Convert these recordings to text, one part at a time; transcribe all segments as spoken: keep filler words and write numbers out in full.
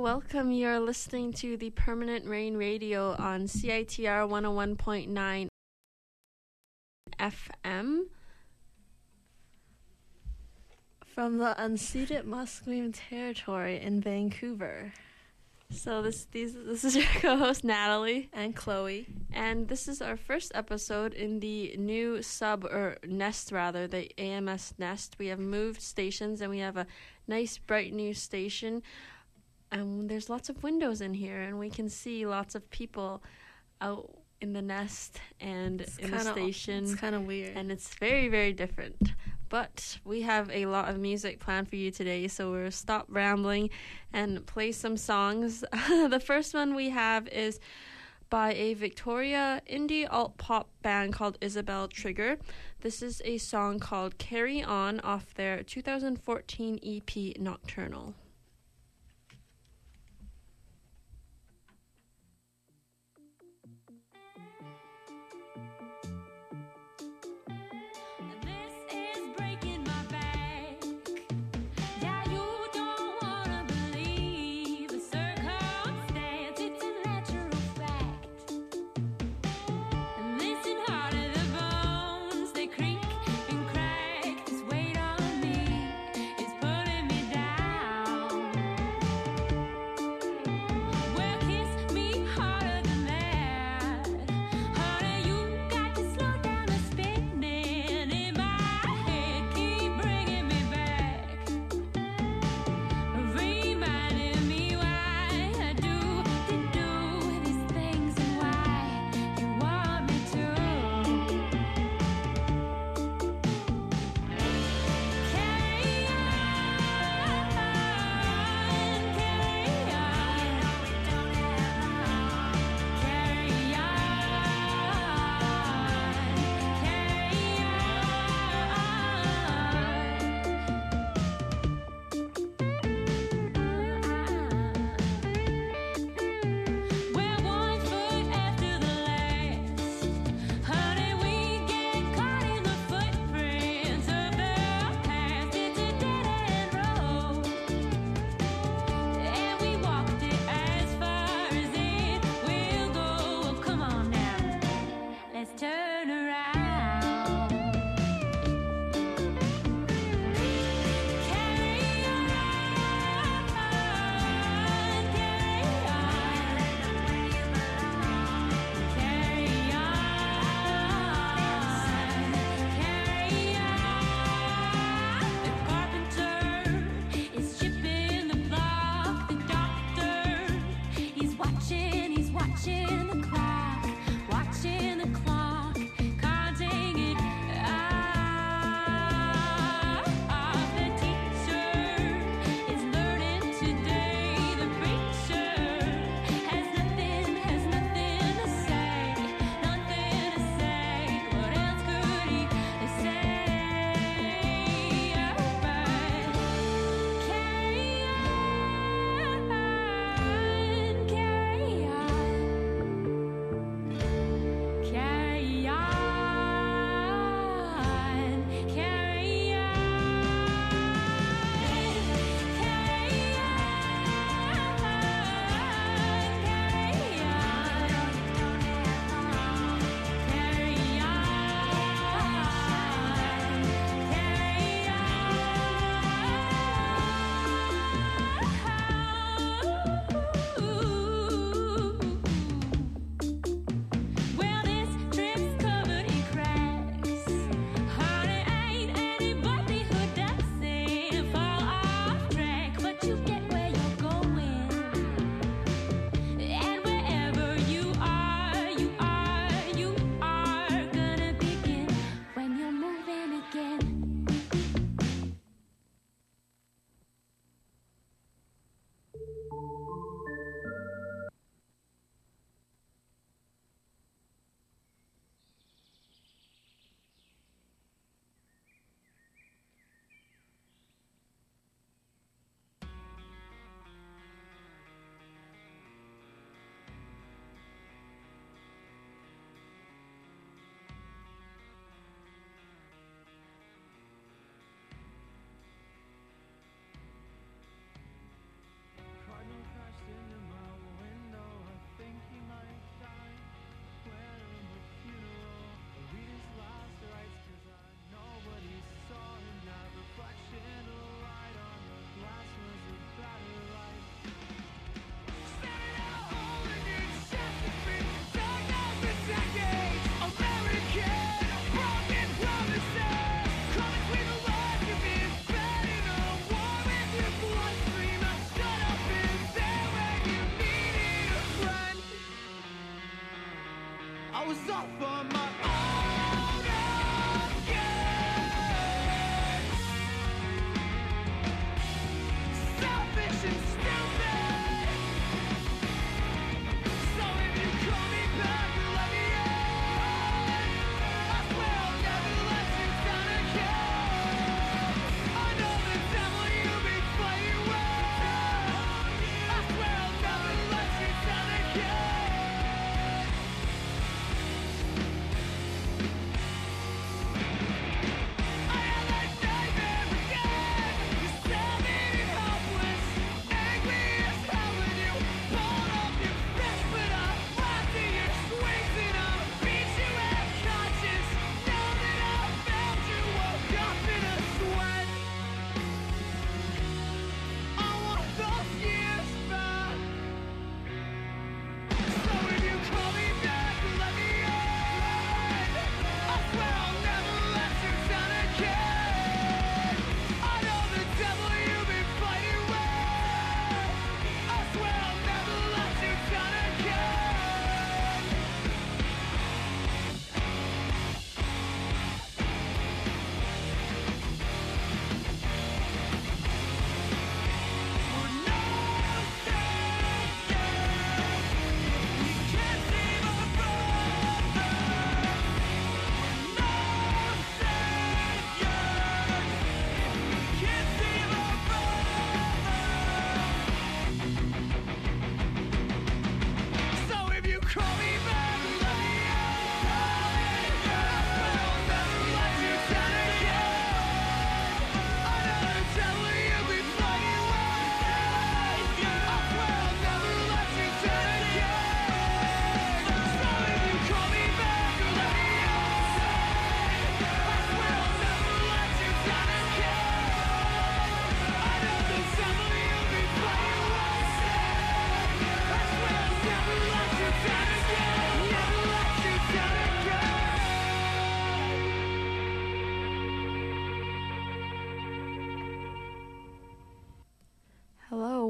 welcome. You're listening to the Permanent Rain Radio on C I T R one oh one point nine F M. From the unceded Musqueam territory in Vancouver. So this these this is your co-host Natalie and Chloe, and this is our first episode in the new sub or nest rather, the A M S Nest. We have moved stations and we have a nice bright new station. And there's lots of windows in here, and we can see lots of people out in the nest and it's in kinda, the station. It's kind of weird. And it's very, very different. But we have a lot of music planned for you today, so we'll stop rambling and play some songs. The first one we have is by a Victoria indie alt-pop band called Isabel Trigger. This is a song called Carry On off their two thousand fourteen E P Nocturnal. Down.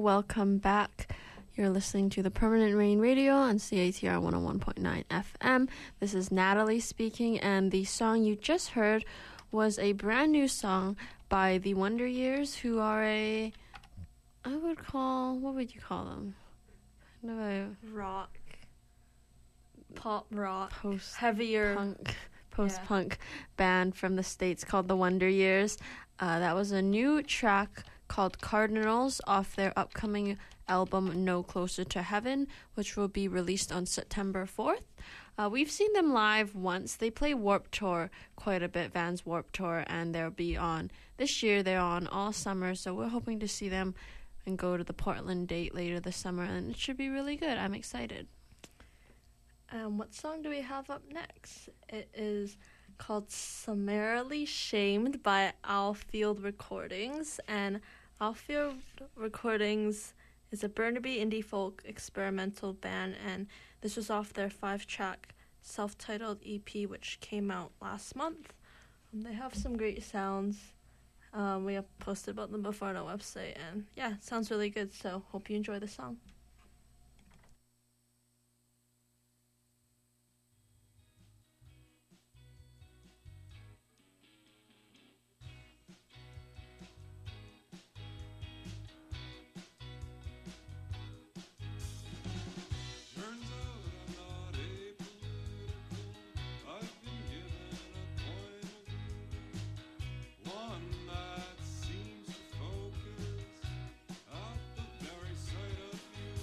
welcome back. You're listening to the Permanent Rain Radio on C A T R one oh one point nine F M. This is Natalie speaking, and the song you just heard was a brand new song by the Wonder Years, who are a, I would call, what would you call them? Kind of a rock, pop rock, post heavier punk, post punk yeah. band from the States called the Wonder Years. Uh, that was a new track called Cardinals off their upcoming album No Closer to Heaven, which will be released on September fourth. Uh, we've seen them live once. They play Warped Tour quite a bit, Vans Warped Tour, and they'll be on, this year they're on all summer, so we're hoping to see them and go to the Portland date later this summer, and it should be really good. I'm excited. Um, what song do we have up next? It is called Summarily Shamed by Owlfield Recordings, and Owlfield Recordings is a Burnaby indie folk experimental band, and this was off their five-track self-titled E P, which came out last month. Um, they have some great sounds. Um, we have posted about them before on our website, and yeah, it sounds really good, so hope you enjoy the song. One that seems to focus out the very sight of you.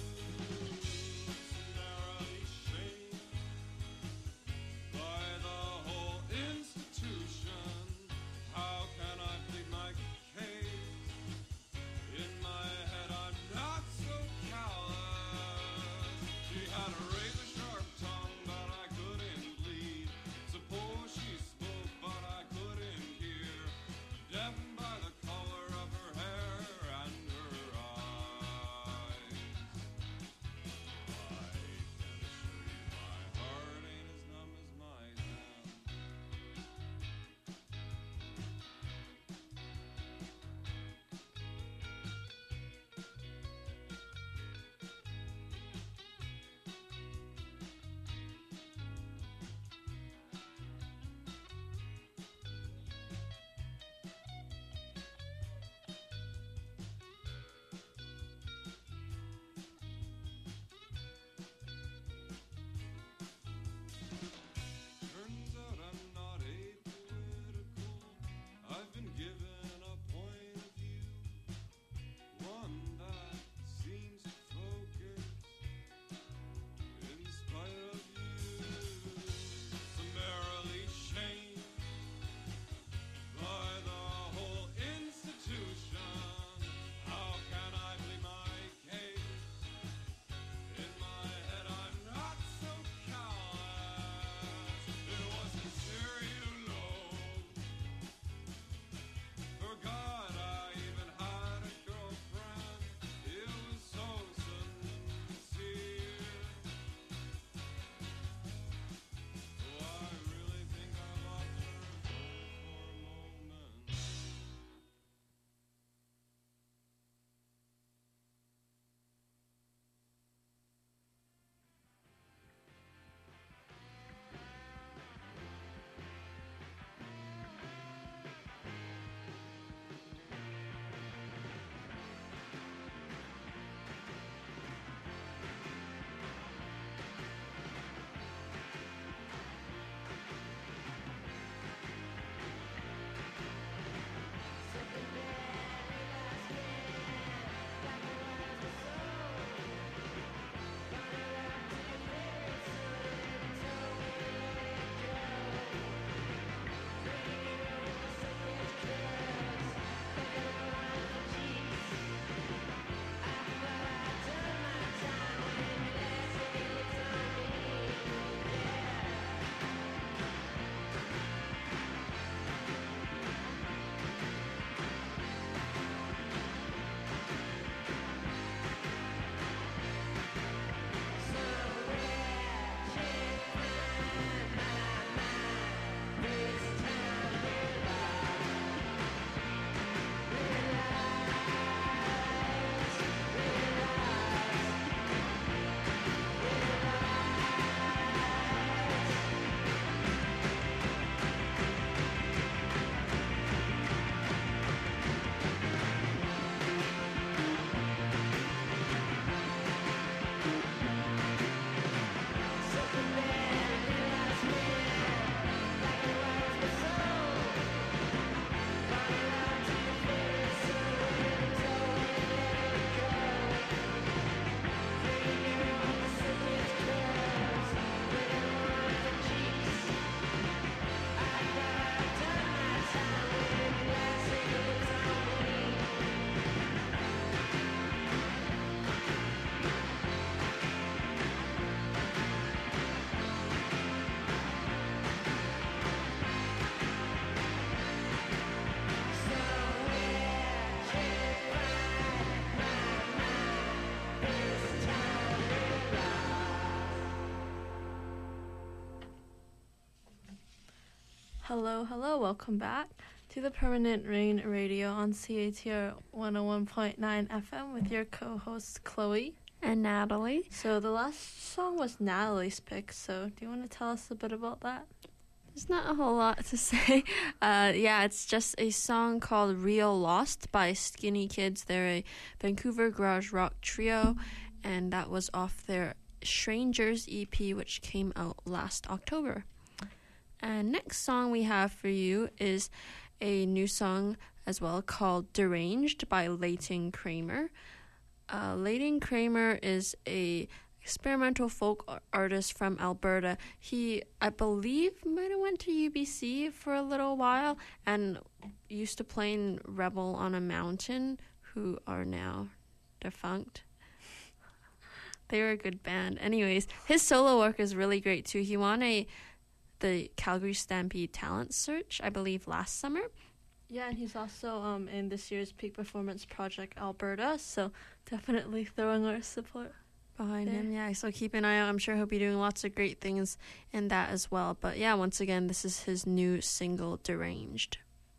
Hello, hello, welcome back to the Permanent Rain Radio on C A T R one oh one point nine F M with your co-hosts Chloe and Natalie. So the last song was Natalie's pick, so do you want to tell us a bit about that? There's not a whole lot to say. Uh, yeah, it's just a song called Real Lost by Skinny Kids. They're a Vancouver garage rock trio, and that was off their Strangers E P, which came out last October. And next song we have for you is a new song as well called Deranged by Leighton Kramer. Uh, Leighton Kramer is a experimental folk artist from Alberta. He, I believe, might have went to U B C for a little while and used to play in Rebel on a Mountain, who are now defunct. They were a good band. Anyways, his solo work is really great too. He won a the Calgary Stampede Talent Search, I believe, last summer. Yeah, and he's also um in this year's Peak Performance Project Alberta, so definitely throwing our support behind there. him. Yeah, so keep an eye out. I'm sure he'll be doing lots of great things in that as well. But yeah, once again, this is his new single, Deranged.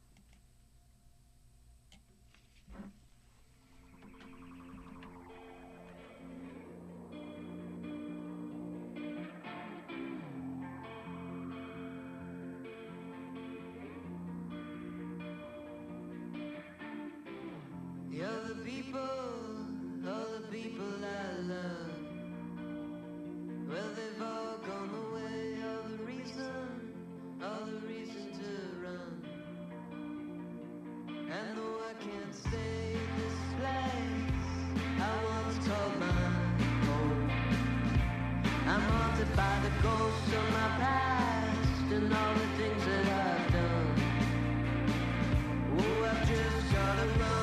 You're the people, all the people I love. Well, they've all gone away, all the reason, all the reason to run. And though I can't stay in this place, I once called my home. I'm haunted by the ghosts of my past and all the things that I've done. Oh, I've just gotta run.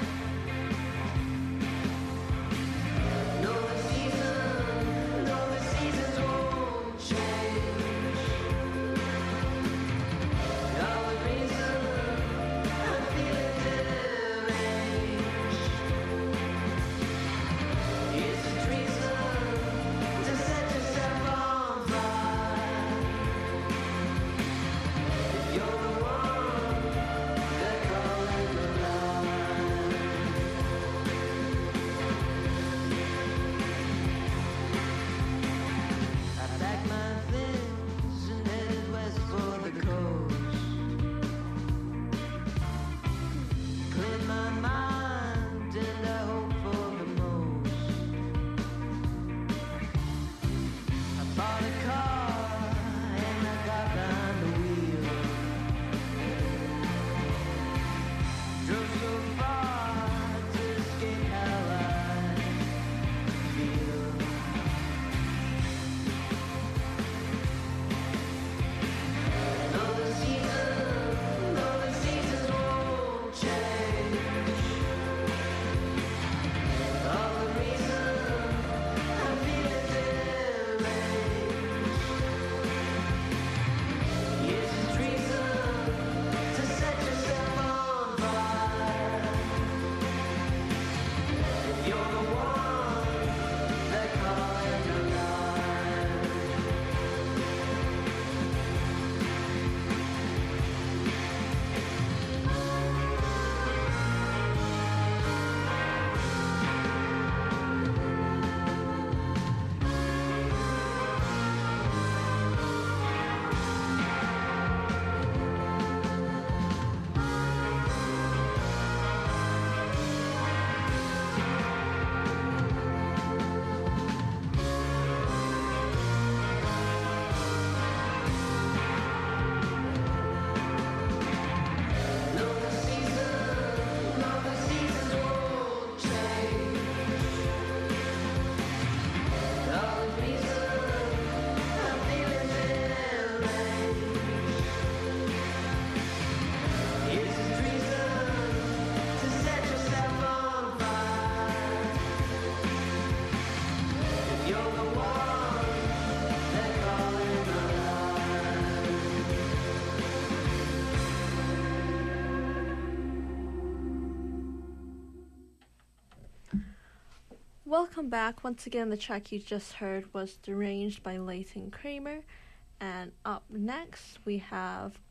Welcome back. Once again, the track you just heard was Deranged by Leighton Kramer. And up next, we have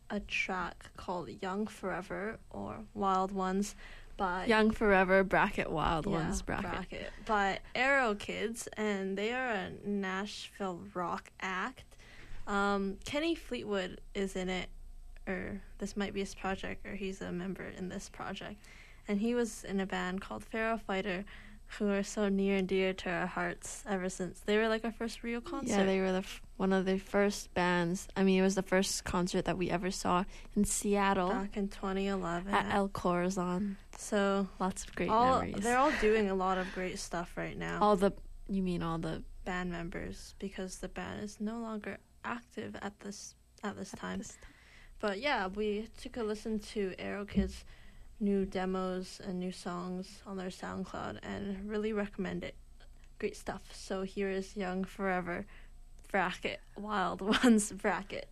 a track called Young Forever or Wild Ones by Young Forever bracket Wild yeah, Ones bracket. bracket by Arrow Kids, and they are a Nashville rock act. Um, Kenny Fleetwood is in it, or this might be his project, or he's a member in this project. And he was in a band called Pharaoh Fighter, who are so near and dear to our hearts ever since. They were like our first real concert. Yeah, they were the f- one of the first bands. I mean, it was the first concert that we ever saw in Seattle. Back in twenty eleven. At El Corazon. So lots of great all, memories. they're all doing a lot of great stuff right now. All the, you mean all the band members, because the band is no longer active at this at this time. This time. But yeah, we took a listen to Arrow Kids' new demos and new songs on their SoundCloud and really recommend it. Great stuff. So here is Young Forever bracket Wild Ones bracket.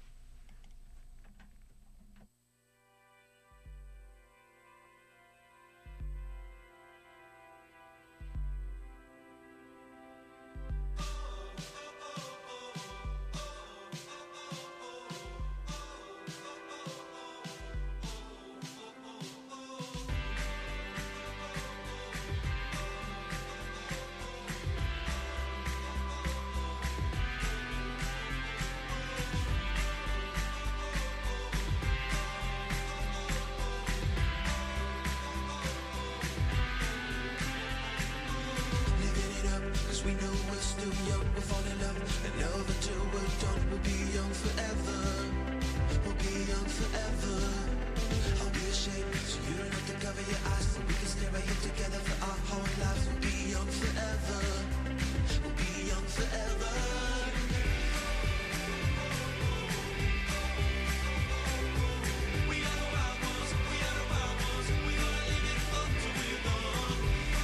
We know we're still young, we'll fall in love and love until we're done. We'll be young forever. We'll be young forever. I'll be ashamed, so you don't have to cover your eyes, so we can stay right here together for our whole lives. We'll be young forever. We'll be young forever. We are the wild ones, we are the wild ones. We gonna live it up till we're gone.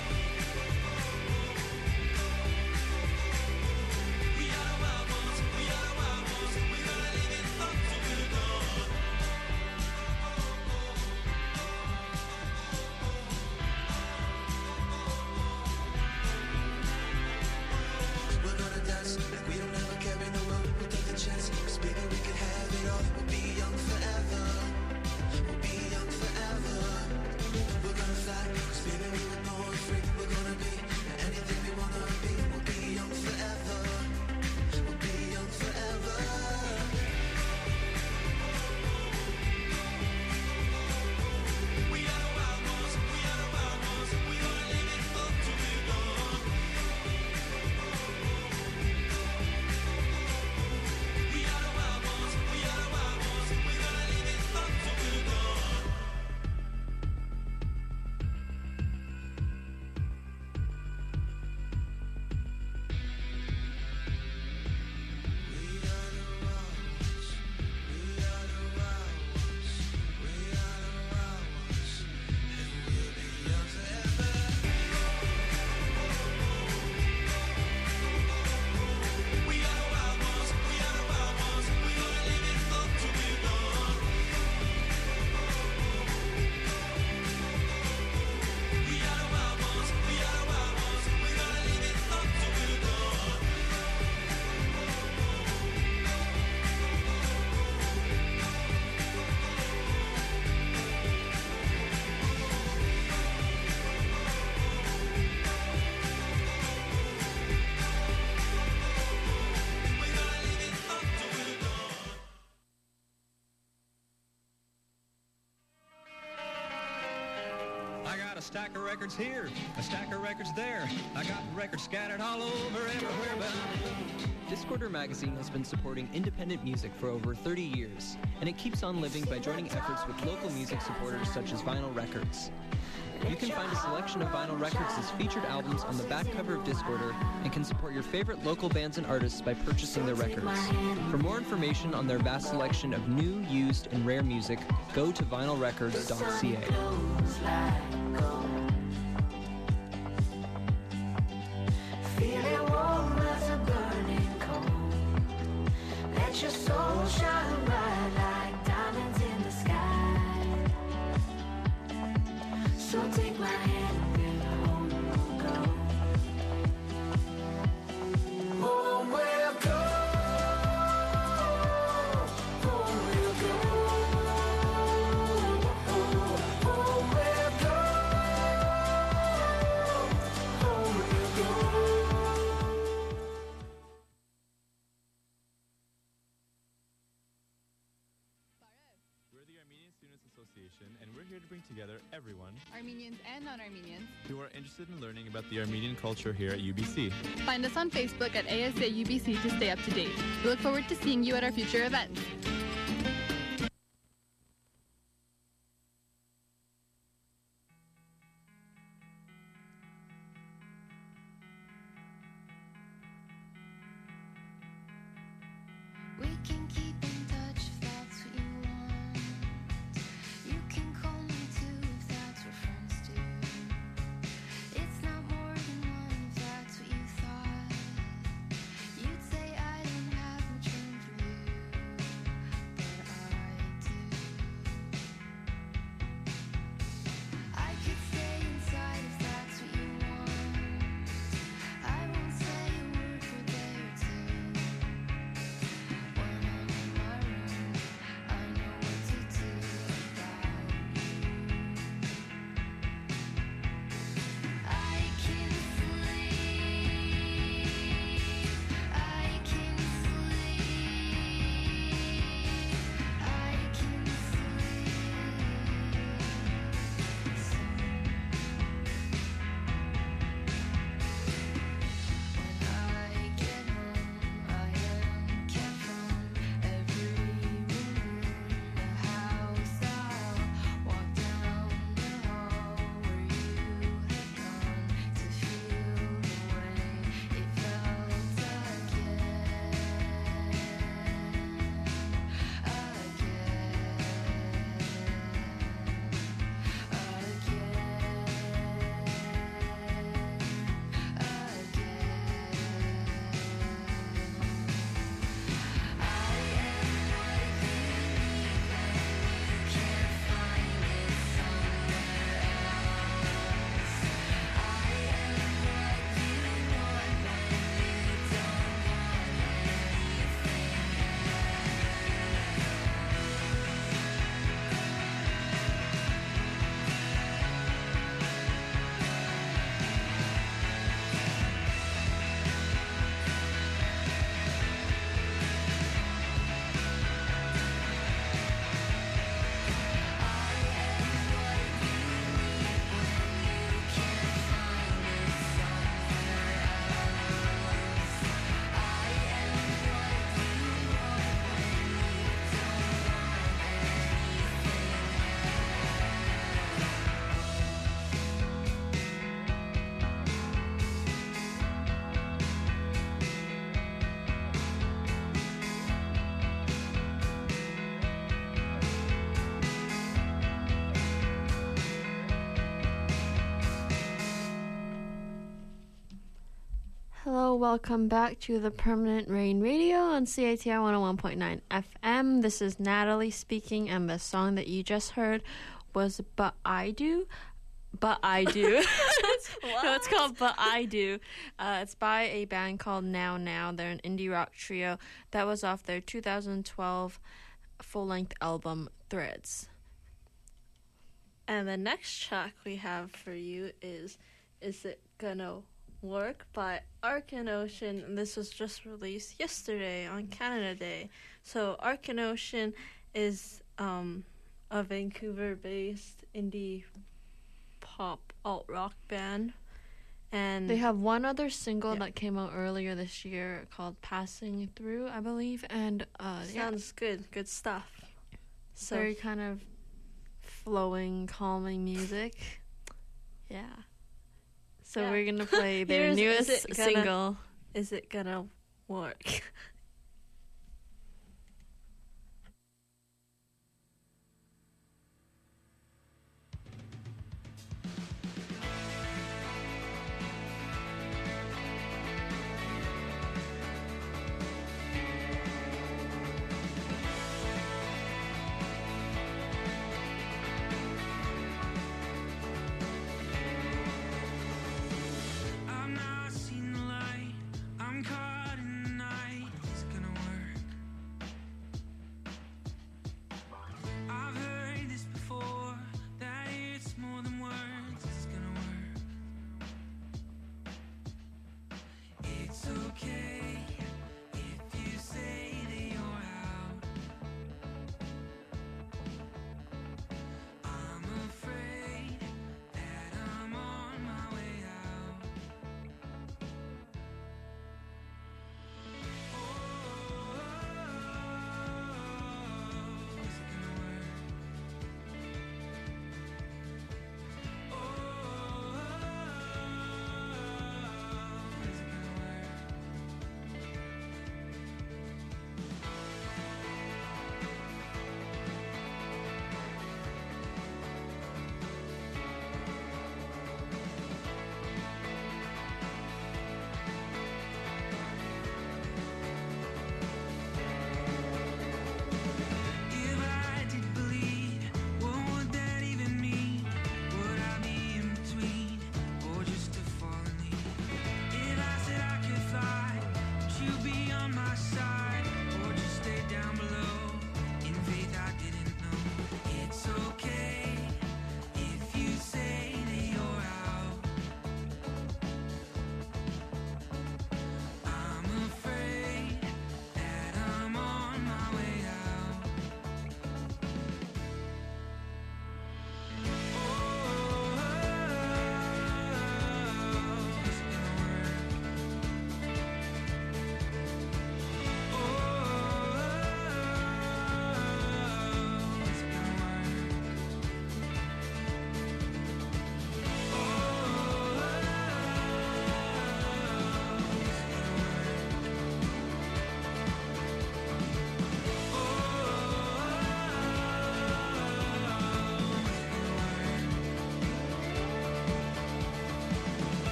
A stack of records here, a stack of records there. I got records scattered all over everywhere, but Discorder magazine has been supporting independent music for over thirty years, and it keeps on living by joining efforts with local music supporters such as Vinyl Records. You can find a selection of Vinyl Records' featured albums on the back cover of Discorder and can support your favorite local bands and artists by purchasing their records. For more information on their vast selection of new, used, and rare music, go to vinyl records dot c a. Feeling warm as a burning coal. Let your soul shine bright like diamonds in the sky. So take my hand and home we'll go. Home we'll go. Home we'll go. Association, and we're here to bring together everyone Armenians and non-Armenians who are interested in learning about the Armenian culture here at U B C. Find us on Facebook at A S A U B C to stay up to date. We look forward to seeing you at our future events. We can keep in touch if that's what you want. You can call me too if that's what friends do. It's not more than one if that's what you thought. You'd say I don't have much room for you, but I do. I could stay inside if that's what you want. I won't say a word for a day or two. When I'm in my room, I know what to do about you. I can sleep, I can sleep, I can When I get home, I am kept from every room in the house. I'll walk down the hall where you had gone to feel the way it felt again, Hello, welcome back to the Permanent Rain Radio on C I T R one oh one point nine F M. This is Natalie speaking, and the song that you just heard was But I Do. But I Do. No, it's called But I Do. Uh, it's by a band called Now Now. They're an indie rock trio that was off their two thousand twelve full-length album, Threads. And the next track we have for you is Is It Gonna Work by Ark and Ocean, and this was just released yesterday on Canada Day. So Ark and Ocean is um, a Vancouver-based indie pop alt-rock band. And They have one other single Yeah. that came out earlier this year called Passing Through, I believe, and uh, yeah, sounds good, good stuff. it's So very kind of flowing, calming music. Yeah. So Yeah. we're going to play their Here's Is newest It Gonna- single. Is It Gonna Work? I'm not seeing the light. I'm caught in the night.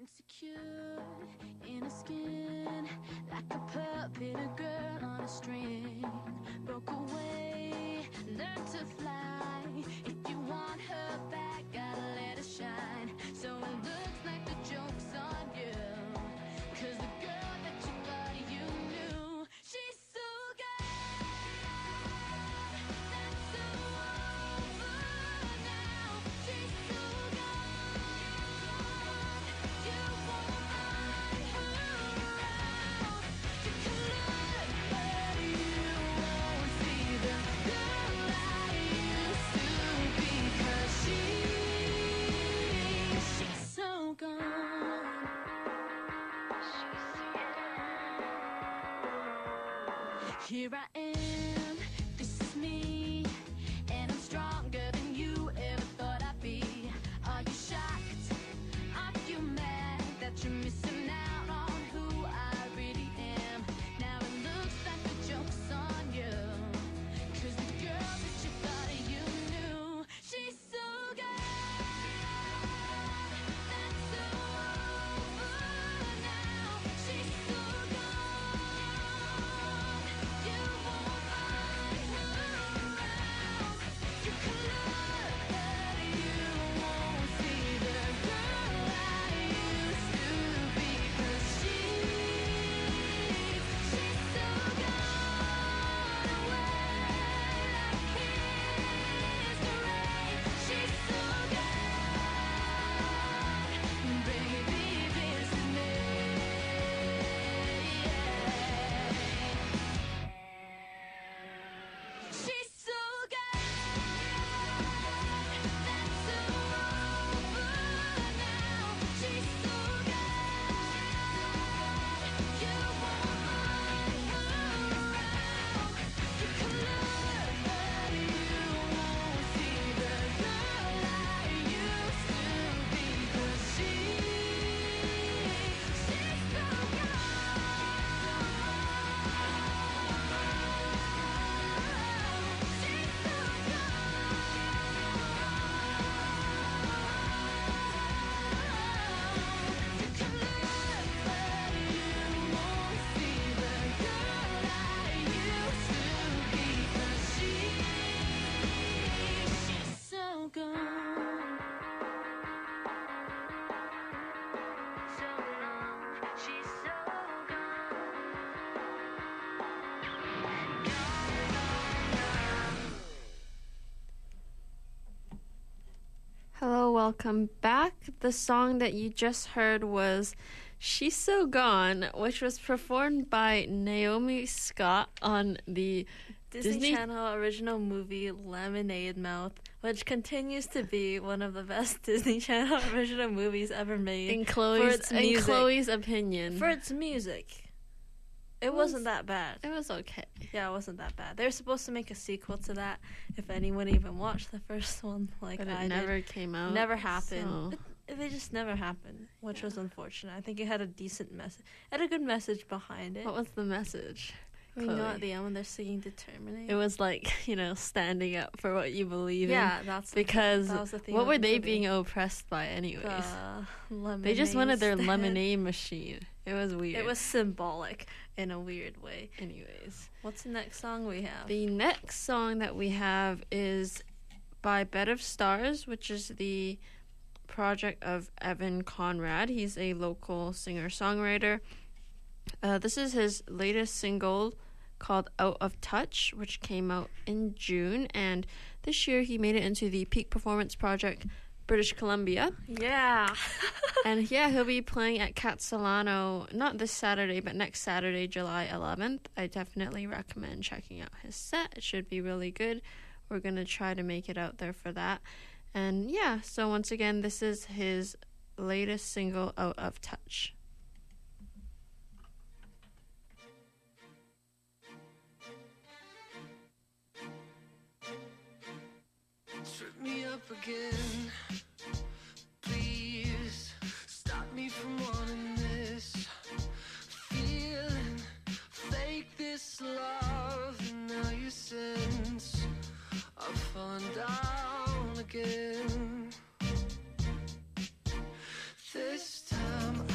Insecure in her skin, like a puppet, a girl on a string. Broke away, learned to fly. If you want her back, gotta let her shine. So it looks like the joke's on you, 'cause the girl that you thought you knew, she's so good. That's so over now. She's so gone. You won't find her around. You can look, but you won't see the girl I used to be. 'Cause she, she's so gone. Here I am, this is me, and I'm stronger than you ever thought I'd be. Are you shocked? Are you mad that you're missing out on who I really am? Now it looks like the joke's on you, 'cause the girl that you thought you knew, she's so good. That's so over now. She's so gone. You won't find her around. You can look, but you won't see the girl I used to be. 'Cause she, she's so gone away like history. She's so gone, baby, this is me. She's so good. That's so over now. She's so good. You won't find her around. You can look, but you won't see the girl I used to be. 'Cause she, she's so gone. So long, she's so Hello, welcome back. The song that you just heard was She's So Gone, which was performed by Naomi Scott on the Disney, Disney- Channel original movie Lemonade Mouth, which continues to be one of the best Disney Channel original movies ever made. in for Chloe's its in music. Chloe's opinion. For its music. It It wasn't was- that bad. it was okay. Yeah, it wasn't that bad. They were supposed to make a sequel to that, if anyone even watched the first one, like But I it did. never came out. Never happened. so- It, they just never happened, which was unfortunate. I think it had a decent message. It had a good message behind it. What was the message? You know, Chloe? at the end when they're singing "Determinate." It was like, you know, standing up for what you believe yeah, in. that's the- Because that was the theme what of were the they movie. being oppressed by anyways? The They just wanted their stand. lemonade machine. It was weird. It was symbolic in a weird way. anyways. What's the next song we have? The next song that we have is by Bed of Stars, which is the project of Evan Conrad. He's a local singer-songwriter. Uh, this is his latest single called Out of Touch, which came out in June. And this year he made it into the Peak Performance Project, British Columbia. Yeah. And yeah, he'll be playing at Cat Solano, not this Saturday, but next Saturday, July eleventh. I definitely recommend checking out his set. It should be really good. We're going to try to make it out there for that. And yeah, so once again, this is his latest single, Out of Touch. Trip me up again. Please stop me from wanting this feeling. Fake this love, and now you sense I've fallen down again. This time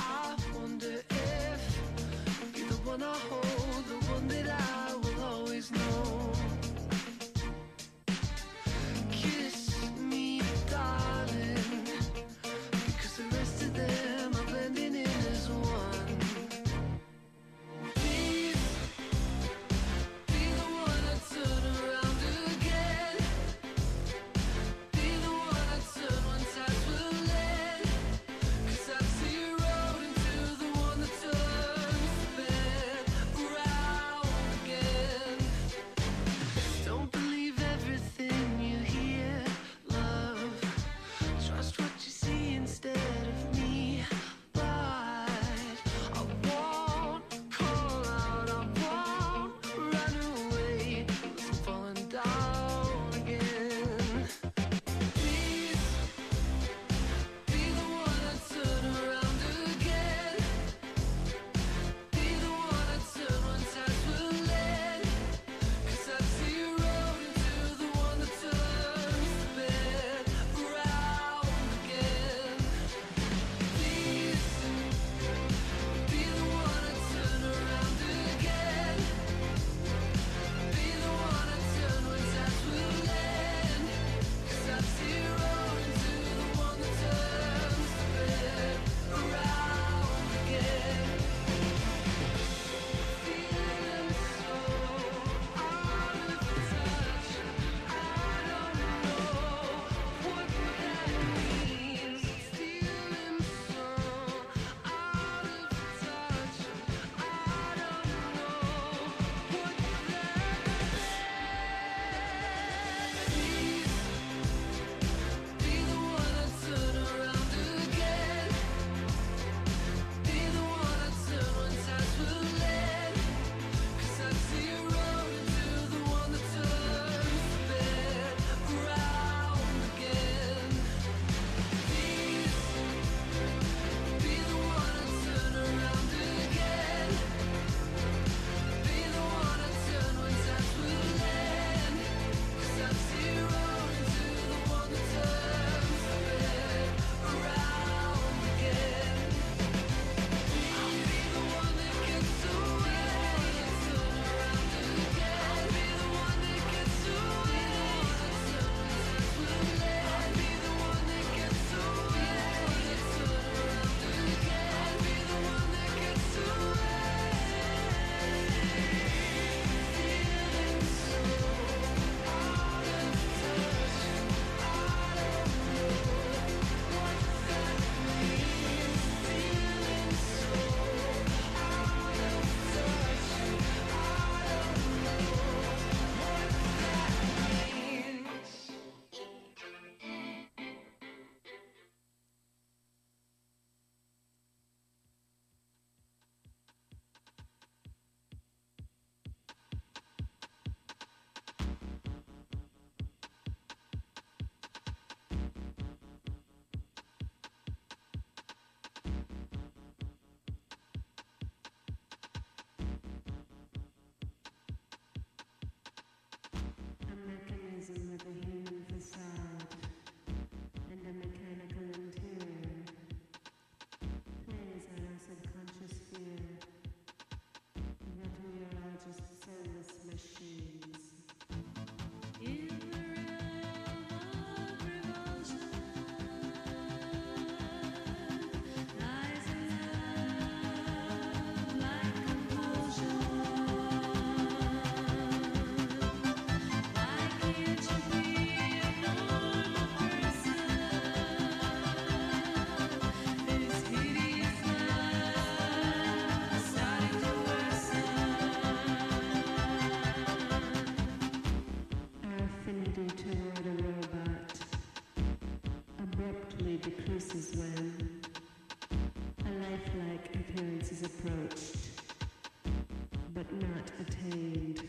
This is when a lifelike appearance is approached, but not attained.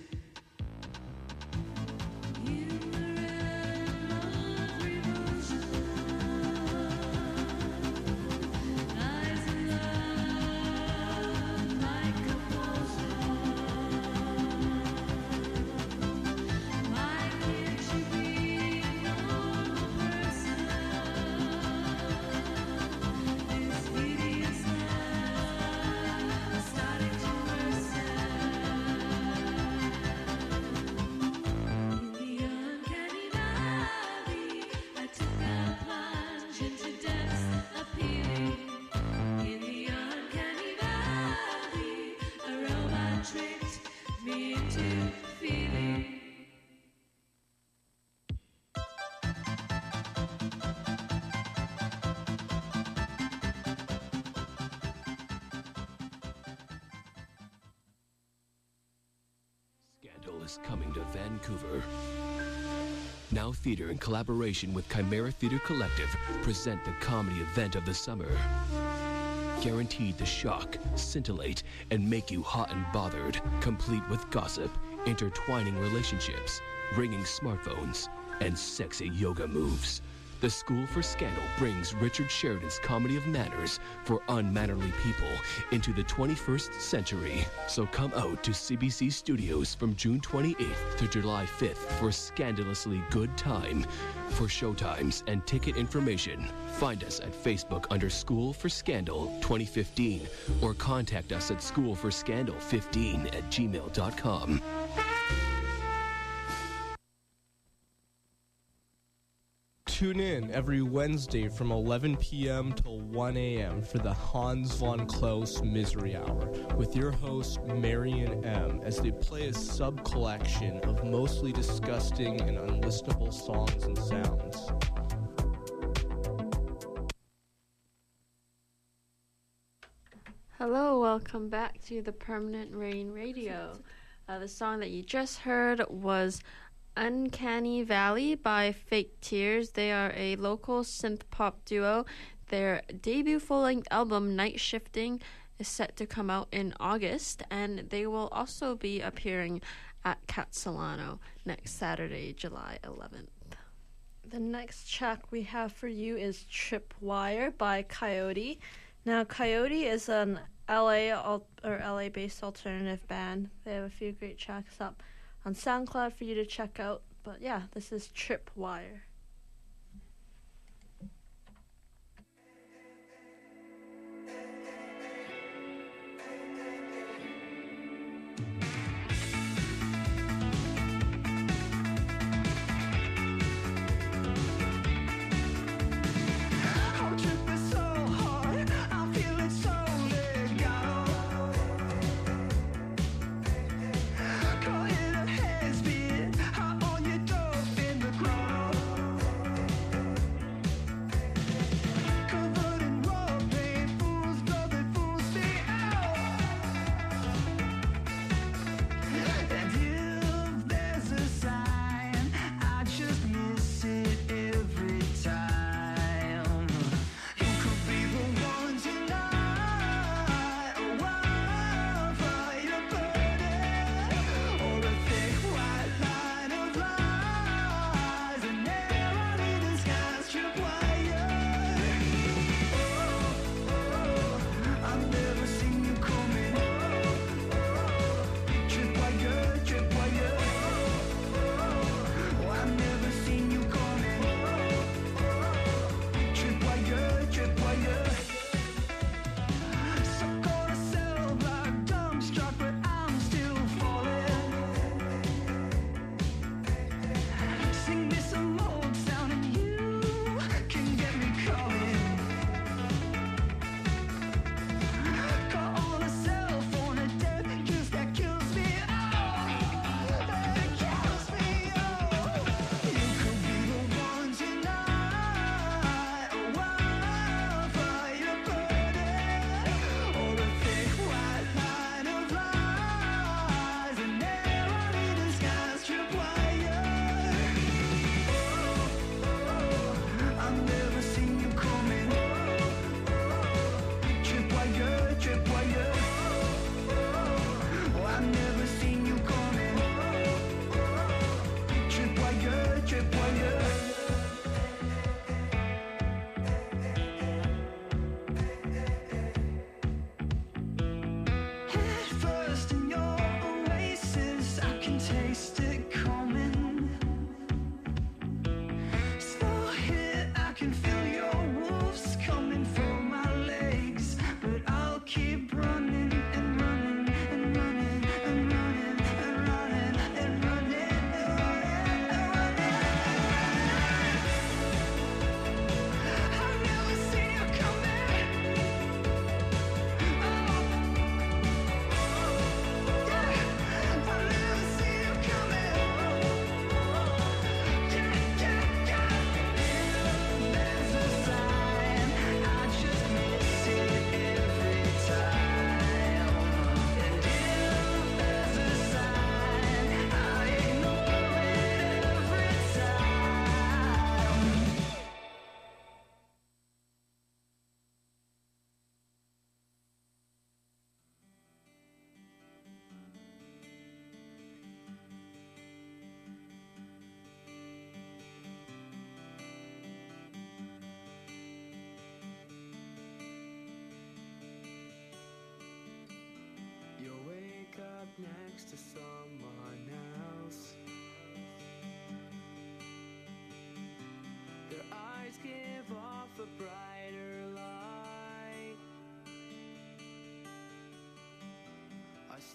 Scandal is coming to Vancouver. Now Theatre, in collaboration with Chimera Theatre Collective, present the comedy event of the summer. Guaranteed to shock, scintillate, and make you hot and bothered, complete with gossip, intertwining relationships, ringing smartphones, and sexy yoga moves. The School for Scandal brings Richard Sheridan's comedy of manners for unmannerly people into the twenty-first century. So come out to C B C Studios from June twenty-eighth to July fifth for a scandalously good time. For showtimes and ticket information, find us at Facebook under School for Scandal twenty fifteen or contact us at school for scandal fifteen at gmail dot com. Tune in every Wednesday from eleven p.m. till one a.m. for the Hans von Klaus Misery Hour with your host Marion M. as they play a sub-collection of mostly disgusting and unlistenable songs and sounds. Hello, welcome back to the Permanent Rain Radio. Uh, the song that you just heard was Uncanny Valley by Fake Tears. They are a local synth pop duo. Their debut full-length album, Night Shifting, is set to come out in August, and they will also be appearing at Cat Solano next Saturday, July eleventh. The next track we have for you is Tripwire by Coyote. Now, Coyote is an L A al- or L A-based alternative band. They have a few great tracks up on SoundCloud for you to check out. But yeah, this is Tripwire. Caught in a headspin, hot on your dope in the ground.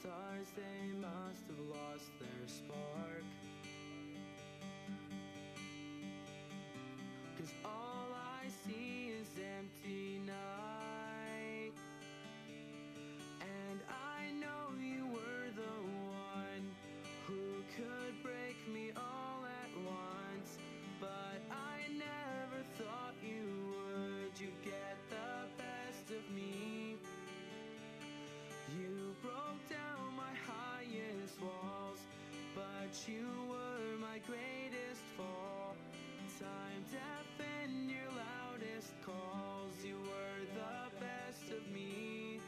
stars, they must have lost their spark. 'Cause all I see is empty night. And I know you were the one who could break me all at once. But I never thought you would. You get the best of me. You broke down my highest walls, but you were my greatest fall. Time deaf in your loudest calls. You were the best of me.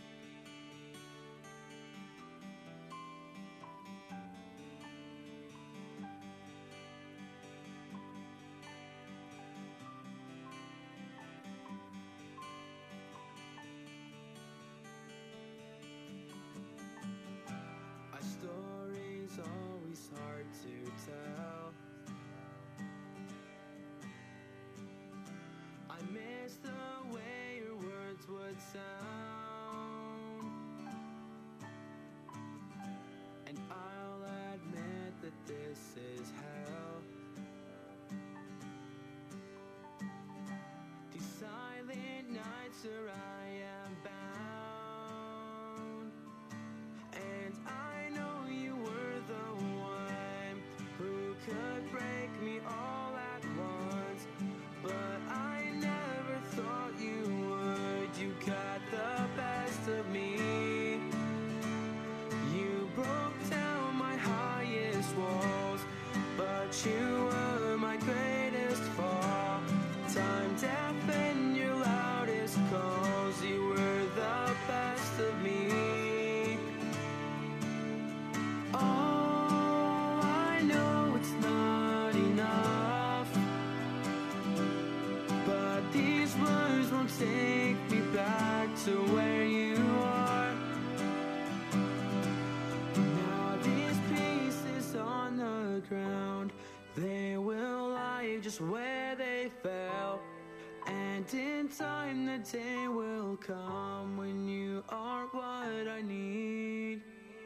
Our story's always hard to tell. I miss the way your words would sound. And I'll admit that this is hell. These silent nights where I am bound. And I know you were the one who could break me all at once. But I never thought you would. You got the best of me. You broke down my highest walls, but you were my greatest fall. Time deaf in your loudest calls. You were the best of me. Oh, I know it's not enough, but these words won't take me back to where you are. Now these pieces on the ground, they will lie just where they fell. And in time the day will come when you are what I need.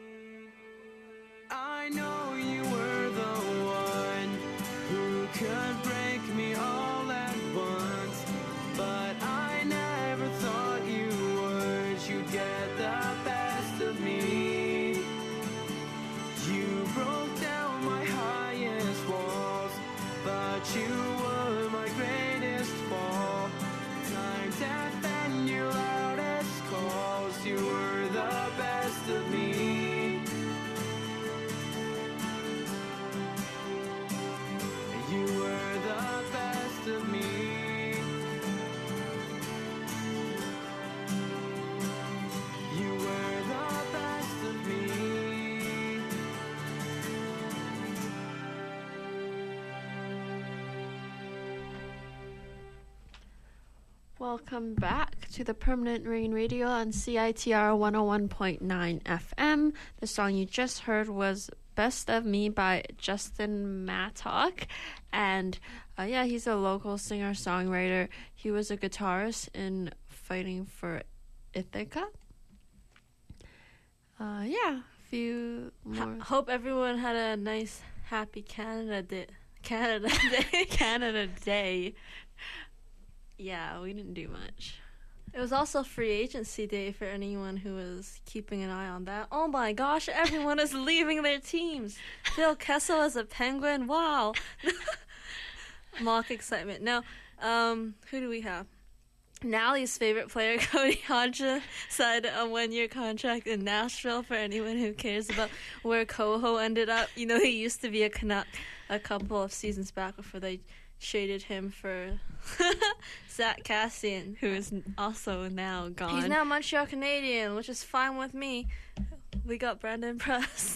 I know you were the one who could break me all at once. But I never thought you would. You get the best of me. You broke down my highest walls, but you were my greatest fall. Time deaf and your loudest calls. You were the best of me. You were the best of me. You were the best of me. Welcome back to the Permanent Rain Radio on C I T R one oh one point nine F M. The song you just heard was Best of Me by Justin Mattock. And uh, yeah, he's a local singer-songwriter. He was a guitarist in Fighting for Ithaca. Uh, yeah, a few more. H- hope everyone had a nice, happy Canada Day. Canada Day. Canada Day. Yeah, we didn't do much. It was also free agency day for anyone who was keeping an eye on that. Oh my gosh, everyone is leaving their teams. Phil Kessel as a Penguin. Wow. Mock excitement. Now, um, who do we have? Nally's favorite player, Cody Hodja, signed a one-year contract in Nashville. For anyone who cares about where Coho ended up. You know, he used to be a Canuck a couple of seasons back before they traded him for Zach Cassian, who is also now gone. He's now Montreal Canadian, which is fine with me. We got Brandon Press.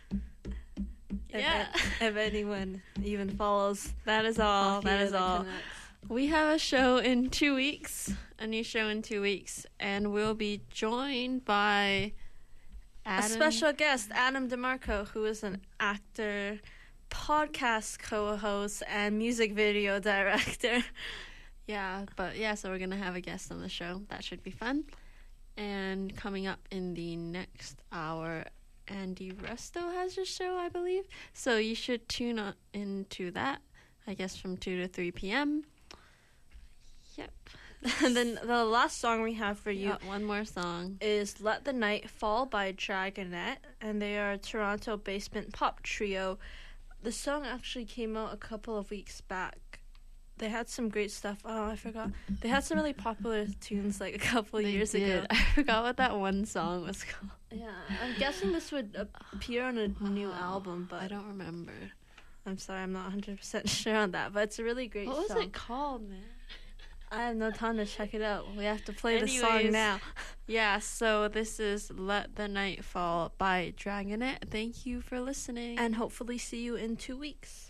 Yeah. If, if anyone even follows. That is all. Hockey That is or the all. Canucks. We have a show in two weeks, a new show in two weeks, and we'll be joined by Adam. A special guest, Adam DeMarco, who is an actor, podcast co-host, and music video director. Yeah, but yeah, so we're going to have a guest on the show. That should be fun. And coming up in the next hour, Andy Resto has a show, I believe. So you should tune on into that, I guess, from two to three p.m. Yep. And then the last song we have for you Got one more song. is Let the Night Fall by Dragonette, and they are a Toronto basement pop trio. The song actually came out a couple of weeks back. They had some great stuff. Oh, I forgot. They had some really popular tunes like a couple They years did. ago. I forgot what that one song was called. Yeah, I'm guessing this would appear on a new album, but I don't remember. I'm sorry, I'm not one hundred percent sure on that, but it's a really great What was song. it called, man? I have no time to check it out. We have to play the song Anyways, now. Yeah, so this is Let the Night Fall by Dragonette. Thank you for listening. And hopefully see you in two weeks.